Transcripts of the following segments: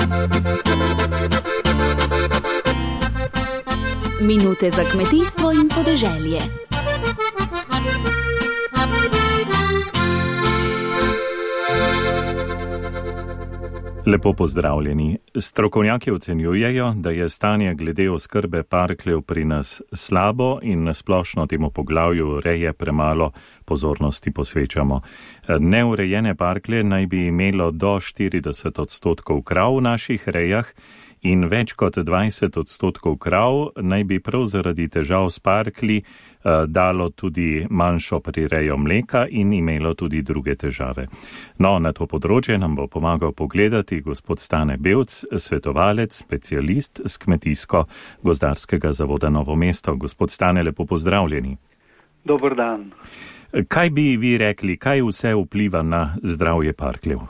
Minute za kmetijstvo in podeželje. Lepo pozdravljeni. Strokovnjaki ocenjujejo, da je stanje glede oskrbe parkljev pri nas slabo in nasplošno temu poglavju reje premalo pozornosti posvečamo. Neurejene parklje naj bi imelo do 40% krav v naših rejah in več kot 20% krav naj bi prav zaradi težav s parklji dalo tudi manjšo prirejo mleka in imelo tudi druge težave. No, na to področje nam bo pomagal pogledati gospod Stane Bevc, svetovalec, specialist z Kmetijsko-gozdarskega zavoda Novo mesto. Gospod Stane, lepo pozdravljeni. Dober dan. Kaj bi vi rekli, kaj vse vpliva na zdravje parkljev?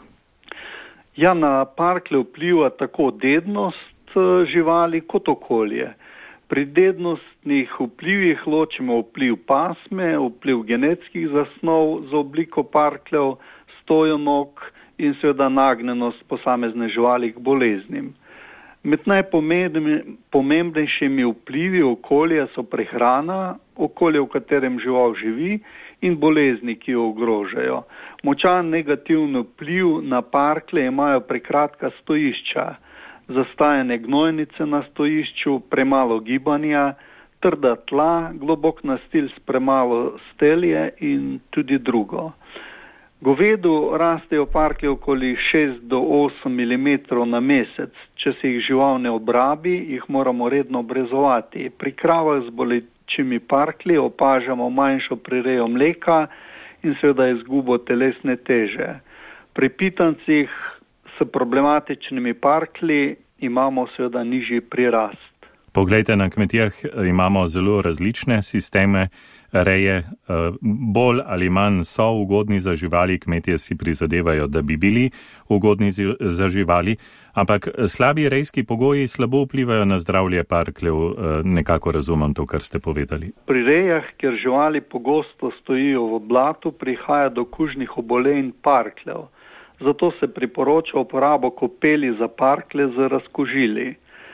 Ja, na parklje vpliva tako dednost živali kot okolje. Pri dednostnih vplivih ločimo vpliv pasme, vpliv genetskih zasnov za obliko parkljev, stojo nog in seveda nagnjenost posamezne živali k boleznim. Med najpomembnejšimi vplivi okolja so prehrana, okolje, v katerem žival živi, in bolezni, ki jo ogrožajo. Močan negativni vpliv na parklje imajo prekratka stojišča, zastajanje gnojnice na stojišču, premalo gibanja, trda tla, globok nastil s premalo stelje in tudi drugo. Govedu rastejo parklje okoli 6 do 8 mm na mesec. Če se jih žival ne obrabi, jih moramo redno obrezovati. Pri kravah z bolečimi parklji opažamo manjšo prirejo mleka in seveda izgubo telesne teže. Pri pitancih s problematičnimi parklji imamo seveda nižji prirast. Poglejte, na kmetijah imamo zelo različne sisteme reje, bolj ali manj so ugodni za živali, kmetje si prizadevajo, da bi bili ugodni za živali, ampak slabi rejski pogoji slabo vplivajo na zdravje parkljev, nekako razumem to, kar ste povedali. Pri rejah, kjer živali pogosto stojijo v blatu, prihaja do kužnih obolenj parkljev. Zato se priporoča uporabo kopeli za parklje z razkužili.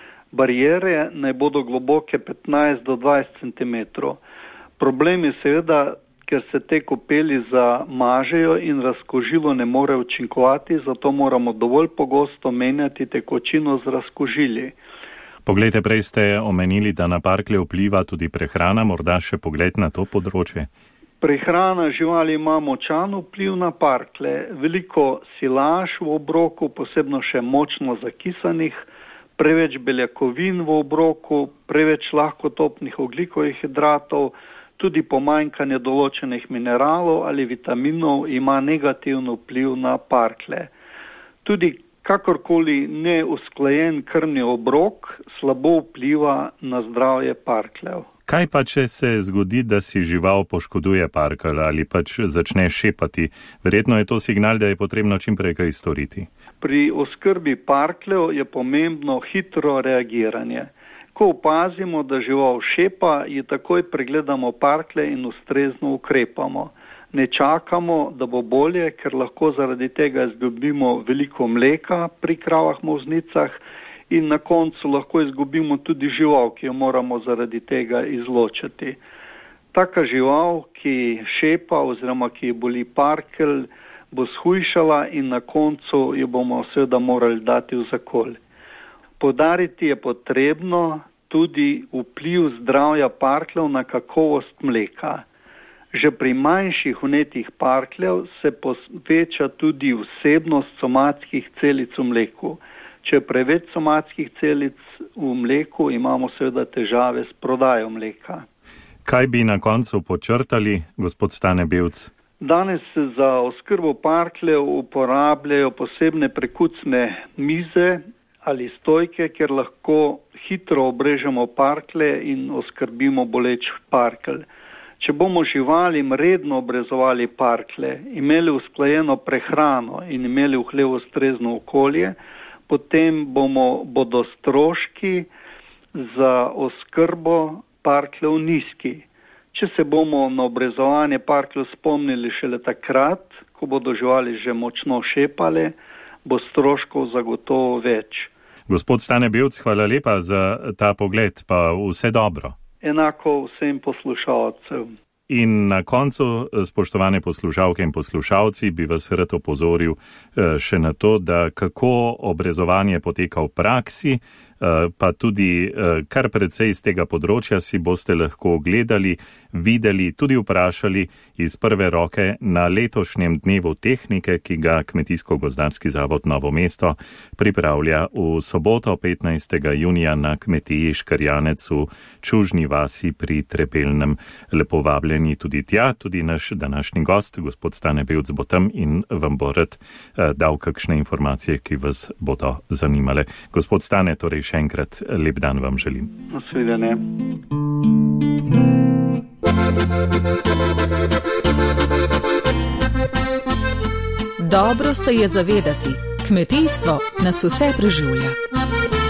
Barijere naj bodo globoke 15 do 20 cm. Problem je seveda, ker se te kopeli zamažejo in razkužilo ne more učinkovati, zato moramo dovolj pogosto menjati tekočino z razkužili. Poglejte, prej ste omenili, da na parklje vpliva tudi prehrana, morda še pogled na to področje. Prehrana živali ima močan vpliv na parklje. Veliko silaž v obroku, posebno še močno zakisanih, preveč beljakovin v obroku, preveč lahkotopnih ogljikovih hidratov, tudi pomanjkanje določenih mineralov ali vitaminov ima negativni vpliv na parklje. Tudi kakorkoli neusklajen krvni obrok slabo vpliva na zdravje parkljev. Kaj pa, če se zgodi, da si žival poškoduje parkelj ali pač začne šepati? Verjetno je to signal, da je potrebno čim prej kaj storiti. Pri oskrbi parkljev je pomembno hitro reagiranje. Ko opazimo, da žival šepa, ji takoj pregledamo parklje in ustrezno ukrepamo. Ne čakamo, da bo bolje, ker lahko zaradi tega izgubimo veliko mleka pri kravah molznicah in na koncu lahko izgubimo tudi žival, ki jo moramo zaradi tega izločiti. Taka žival, ki šepa oziroma ki boli parkelj, bo shujšala in na koncu jo bomo seveda morali dati v zakolj. Poudariti je potrebno tudi vpliv zdravja parkljev na kakovost mleka. Že pri manjših vnetih parkljev se poveča tudi vsebnost somatskih celic v mleku. Če je preveč somatskih celic v mleku, imamo seveda težave s prodajo mleka. Kaj bi na koncu počrtali, gospod Stane Bevc? Danes se za oskrbo parkljev uporabljajo posebne prekucne mize ali stojke, kjer lahko hitro obrežemo parklje in oskrbimo boleč parkelj. Če bomo živalim redno obrezovali parklje, imeli usklajeno prehrano in imeli v hlevu ustrezno okolje, potem bodo stroški za oskrbo parkljev nizki. Če se bomo na obrezovanje parkljev spomnili šele takrat, ko bodo živali že močno šepale, bo stroškov zagotovo več. Gospod Stane Bevc, hvala lepa za ta pogled, pa vse dobro. Enako vsem poslušalcev. In na koncu, spoštovane poslušalke in poslušalci, bi vas rad opozoril še na to, da kako obrezovanje poteka v praksi, pa tudi kar precej iz tega področja si boste lahko ogledali, videli, tudi vprašali iz prve roke na letošnjem dnevu tehnike, ki ga Kmetijsko-gozdarski zavod Novo mesto pripravlja v soboto 15. junija na kmetiji Škrjanec v Čužni vasi pri Trepelnem. Lepo vabljeni tudi tja, tudi naš današnji gost, gospod Stane Bevc, bo tam in vam bo rad dal kakšne informacije, ki vas bodo zanimale. Gospod Stane, torej še enkrat lep dan vam želim. Nasvidenje. Dobro se je zavedati, kmetijstvo nas vse preživlja.